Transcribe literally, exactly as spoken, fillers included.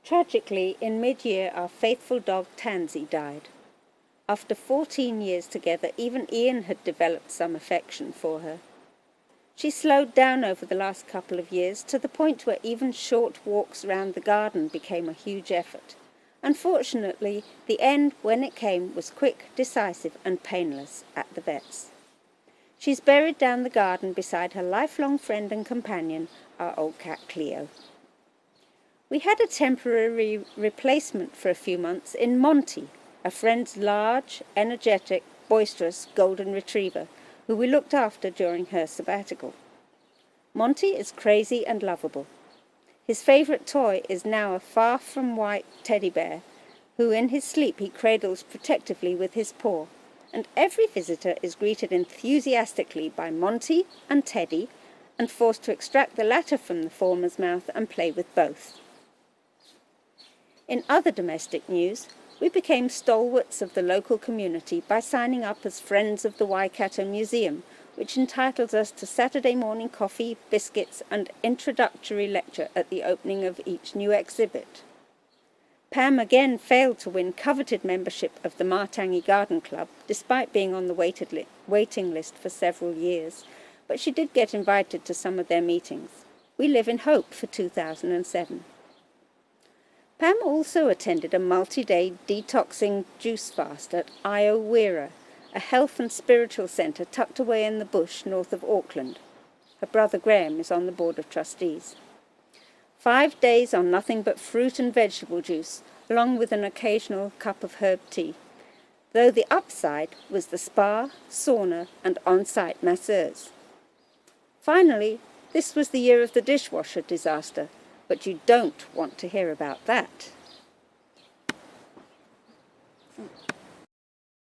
Tragically, in mid-year, our faithful dog Tansy died. After fourteen years together, even Ian had developed some affection for her. She slowed down over the last couple of years to the point where even short walks round the garden became a huge effort. Unfortunately, the end, when it came, was quick, decisive and painless at the vet's. She's buried down the garden beside her lifelong friend and companion, our old cat Cleo. We had a temporary replacement for a few months in Monty, a friend's large, energetic, boisterous golden retriever, who we looked after during her sabbatical. Monty is crazy and lovable. His favourite toy is now a far-from-white teddy bear, who in his sleep he cradles protectively with his paw, and every visitor is greeted enthusiastically by Monty and Teddy, and forced to extract the latter from the former's mouth and play with both. In other domestic news, we became stalwarts of the local community by signing up as Friends of the Waikato Museum, which entitles us to Saturday morning coffee, biscuits and introductory lecture at the opening of each new exhibit. Pam again failed to win coveted membership of the Matangi Garden Club, despite being on the waited li- waiting list for several years, but she did get invited to some of their meetings. We live in hope for two thousand seven. Pam also attended a multi-day detoxing juice fast at Io Wera, a health and spiritual centre tucked away in the bush north of Auckland. Her brother Graham is on the board of trustees. Five days on nothing but fruit and vegetable juice, along with an occasional cup of herb tea, though the upside was the spa, sauna and on-site masseurs. Finally, this was the year of the dishwasher disaster, but you don't want to hear about that.